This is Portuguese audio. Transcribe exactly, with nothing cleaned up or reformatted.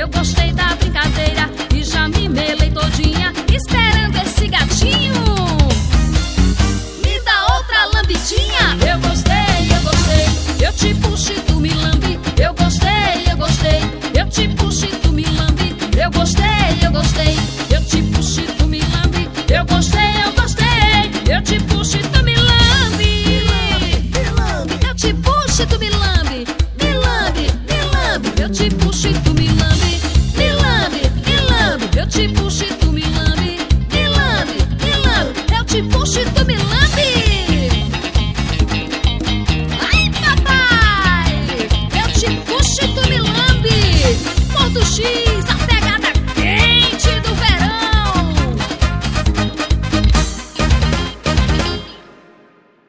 Eu gostei da brincadeira e já me melei todinha, esperando esse gatinho me dá outra lambidinha. Eu gostei, eu gostei, eu te puxo e tu me lambe. Eu gostei, eu gostei, eu te puxo e tu me lambe. Eu gostei, eu gostei, eu te puxo e tu me lambe. Eu gostei, eu gostei, eu te puxo e tu me lambe. Eu te puxo e tu me lambe. Me lambe, me lambe, eu te puxo e tu me lambe. Me lambe, me lambe, eu te puxo e tu me lambe. Me lambe, me lambe, eu te puxo e tu me lambe. Ai, papai, eu te puxo e tu me lambe. Ponto X.